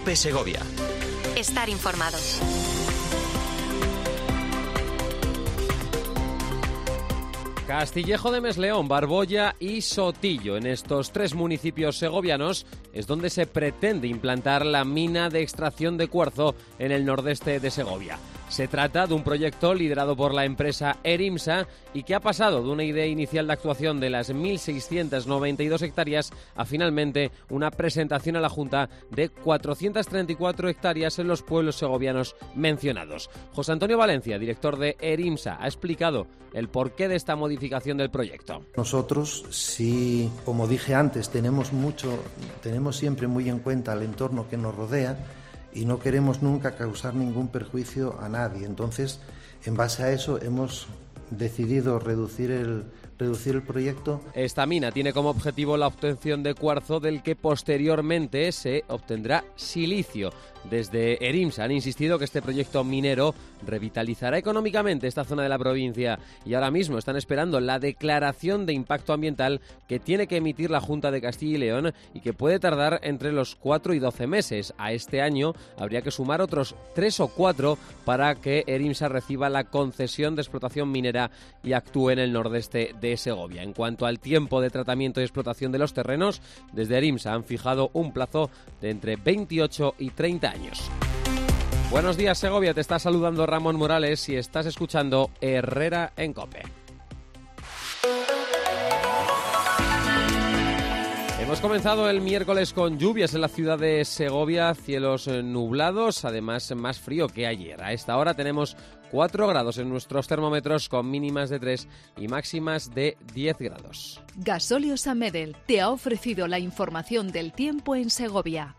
COPE Segovia. Estar informados. Castillejo de Mesleón, Barboya y Sotillo. En estos 3 municipios segovianos es donde se pretende implantar la mina de extracción de cuarzo en el nordeste de Segovia. Se trata de un proyecto liderado por la empresa Erimsa y que ha pasado de una idea inicial de actuación de las 1.692 hectáreas a finalmente una presentación a la Junta de 434 hectáreas en los pueblos segovianos mencionados. José Antonio Valencia, director de Erimsa, ha explicado el porqué de esta modificación del proyecto. Nosotros, sí, como dije antes, tenemos siempre muy en cuenta el entorno que nos rodea y no queremos nunca causar ningún perjuicio a nadie. Entonces, en base a eso, hemos decidido reducir el proyecto. Esta mina tiene como objetivo la obtención de cuarzo del que posteriormente se obtendrá silicio. Desde Erimsa han insistido que este proyecto minero revitalizará económicamente esta zona de la provincia y ahora mismo están esperando la declaración de impacto ambiental que tiene que emitir la Junta de Castilla y León y que puede tardar entre los 4 y 12 meses. A este año habría que sumar otros 3 o 4 para que Erimsa reciba la concesión de explotación minera y actúe en el nordeste de Segovia. En cuanto al tiempo de tratamiento y explotación de los terrenos, desde Erimsa han fijado un plazo de entre 28 y 30 años. Buenos días, Segovia, te está saludando Ramón Morales y estás escuchando Herrera en COPE. Hemos comenzado el miércoles con lluvias en la ciudad de Segovia, cielos nublados, además más frío que ayer. A esta hora tenemos 4 grados en nuestros termómetros con mínimas de 3 y máximas de 10 grados. Gasóleo San Medel te ha ofrecido la información del tiempo en Segovia.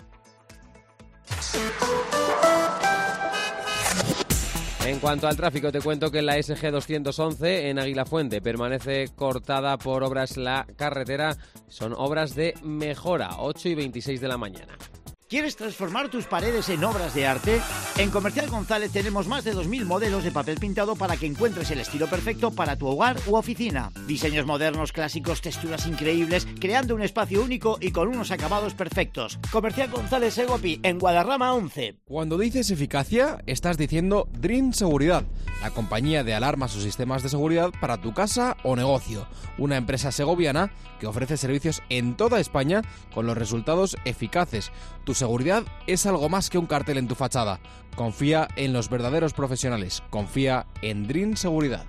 En cuanto al tráfico, te cuento que la SG 211 en Aguilafuente permanece cortada por obras la carretera. Son obras de mejora, 8 y 26 de la mañana. ¿Quieres transformar tus paredes en obras de arte? En Comercial González tenemos más de 2.000 modelos de papel pintado para que encuentres el estilo perfecto para tu hogar u oficina. Diseños modernos, clásicos, texturas increíbles, creando un espacio único y con unos acabados perfectos. Comercial González Segopi, en Guadarrama 11. Cuando dices eficacia, estás diciendo Dream Seguridad, la compañía de alarmas o sistemas de seguridad para tu casa o negocio. Una empresa segoviana que ofrece servicios en toda España con los resultados eficaces. Tu seguridad es algo más que un cartel en tu fachada. Confía en los verdaderos profesionales. Confía en Dream Seguridad.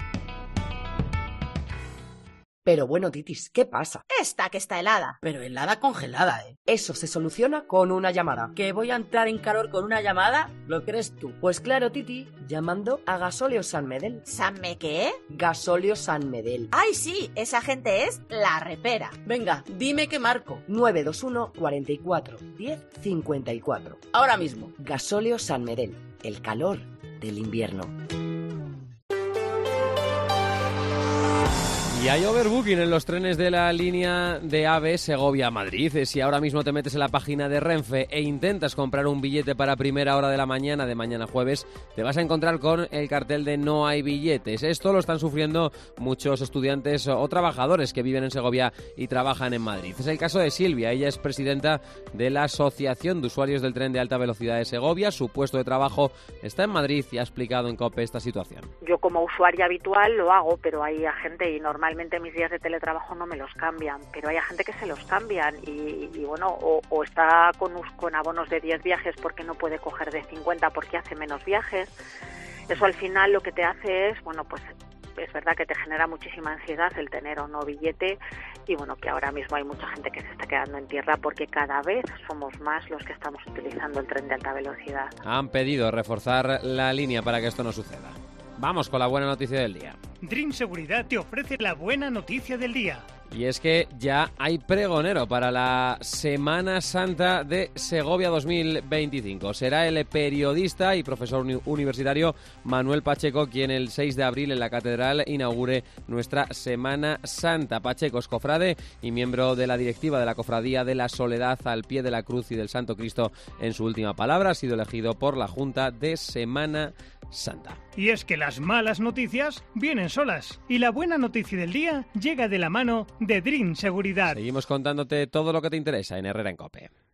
Pero bueno, Titis, ¿qué pasa? Esta que está helada. Pero helada congelada, ¿eh? Eso se soluciona con una llamada. ¿Que voy a entrar en calor con una llamada? ¿Lo crees tú? Pues claro, Titi, llamando a Gasóleo San Medel. ¿Sanme qué? Gasóleo San Medel. ¡Ay, sí! Esa gente es la repera. Venga, dime qué marco. 921 44 10 54. Ahora mismo. Gasóleo San Medel. El calor del invierno. Y hay overbooking en los trenes de la línea de AVE Segovia-Madrid. Si ahora mismo te metes en la página de Renfe e intentas comprar un billete para primera hora de la mañana, de mañana jueves, te vas a encontrar con el cartel de no hay billetes. Esto lo están sufriendo muchos estudiantes o trabajadores que viven en Segovia y trabajan en Madrid. Es el caso de Silvia. Ella es presidenta de la Asociación de Usuarios del Tren de Alta Velocidad de Segovia. Su puesto de trabajo está en Madrid y ha explicado en COPE esta situación. Yo como usuaria habitual lo hago, pero hay gente y normalmente mis días de teletrabajo no me los cambian, pero hay gente que se los cambian y bueno, o está con abonos de 10 viajes porque no puede coger de 50 porque hace menos viajes. Eso al final lo que te hace es, bueno, pues es verdad que te genera muchísima ansiedad el tener o no billete y bueno, que ahora mismo hay mucha gente que se está quedando en tierra porque cada vez somos más los que estamos utilizando el tren de alta velocidad. Han pedido reforzar la línea para que esto no suceda. Vamos con la buena noticia del día. Dream Seguridad te ofrece la buena noticia del día. Y es que ya hay pregonero para la Semana Santa de Segovia 2025. Será el periodista y profesor universitario Manuel Pacheco quien el 6 de abril en la Catedral inaugure nuestra Semana Santa. Pacheco es cofrade y miembro de la directiva de la Cofradía de la Soledad al Pie de la Cruz y del Santo Cristo. En su última palabra ha sido elegido por la Junta de Semana Santa. Y es que las malas noticias vienen solas y la buena noticia del día llega de la mano de Dream Seguridad. Seguimos contándote todo lo que te interesa en Herrera en COPE.